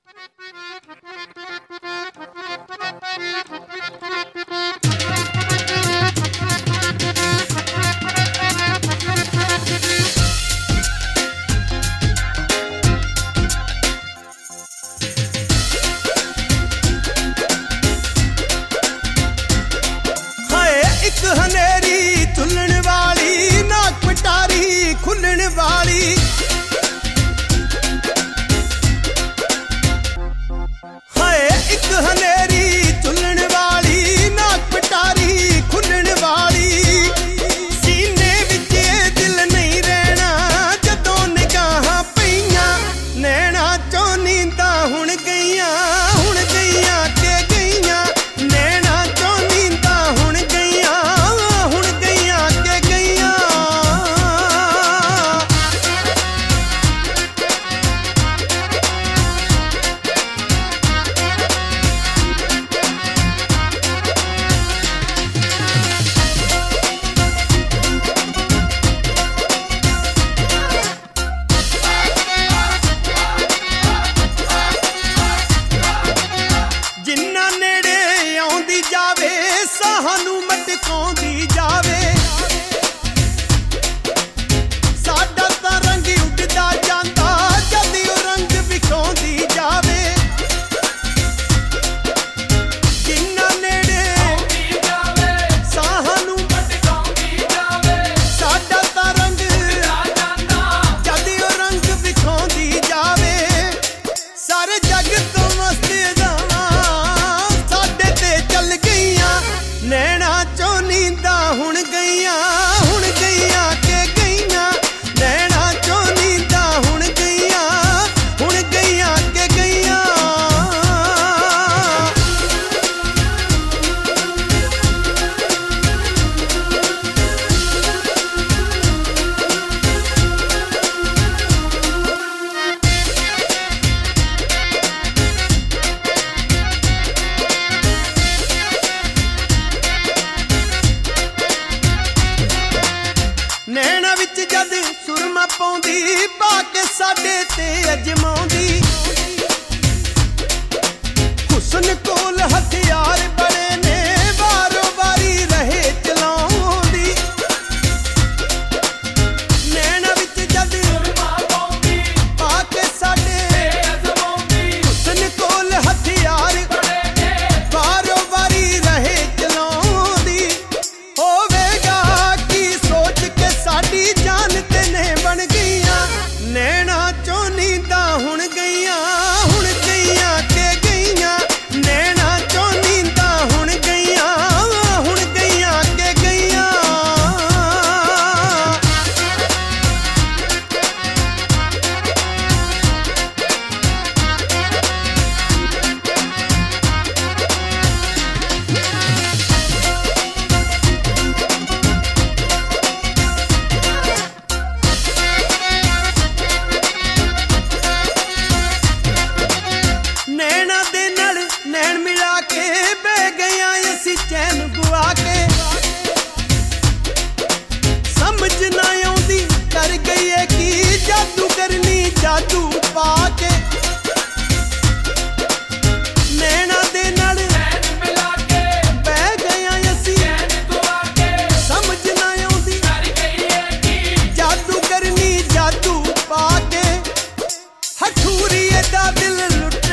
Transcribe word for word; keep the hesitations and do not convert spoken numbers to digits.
हनेरी झुलन वाली नाक पटारी खुलन वाली हाय एक हनेरी झुलन वाली नाक पटारी खुलन वाली सीने विच दिल नहीं रहना जदों निगाहां पईयां नैना चों नींदां हुण गईयां हुण गईयां के गईयां नैना चों नींदां हुण गईयां ਸਾਨੂੰ ਮਟਕਾਉਂਦੀ ਜਾਵੇ ਸਾਡਾ ਤਾਂ ਰੰਗ ਉੱਡਦਾ ਜਾਂਦਾ ਜਦ ਉਹ ਰੰਗ ਵਿਖਾਉਂਦੀ ਜਾਵੇ ਜਿੰਨਾ ਨੇੜੇ ਆਉਂਦੀ ਜਾਵੇ ਸਾਨੂੰ ਮਟਕਾਉਂਦੀ ਜਾਵੇ ਸਾਡਾ ਤਾਂ ਰੰਗ ਉੱਡਦਾ ਜਾਂਦਾ ਜਦ ਉਹ ਰੰਗ ਵਿਖਾਉਂਦੀ ਜਾਵੇ ਸਾਰੇ ਜੱਗ ਤੋਂ ਮਸਤ ਜਾਵਾਂ ਸਾਡੇ ਤੇ ਚੱਲ ਗਈਆਂ नैना चों नींदां हुण गईयां हुण गईयां के गईयां नैना चों नींदां हुण गईयां हुण गईयां के गईयां नैना विच जद सुरमा पाउंदी पा के साडे ते अजमाउंदी हुस्न कोल हथियार बड़े ने वारो वारी रहे चलाउंदी नैना विच जद सुरमा पाउंदी पा के साडे ते अजमाउंदी हुस्न कोल हथियार बड़े ने वारो वारी रहे चलाउंदी होवेगा की सोच के साडी जान ते ने बन गईयां नैना चों नींदां हुण गईयां हुण गईयां के गईयां नैना चों नींदां हुण गईयां हुण गईयां के गईयां नैना दे नाल नैन मिला के बह गया असी चैन गुआ के समझ ना आउंदी कर गई है की जादू करनी जादू पा के नैना दे नाल नैन मिला के बह गया असी चैन गुआ के समझ ना आउंदी कर गई है की जादू करनी जादू पा के हठूरी दा दिल लुट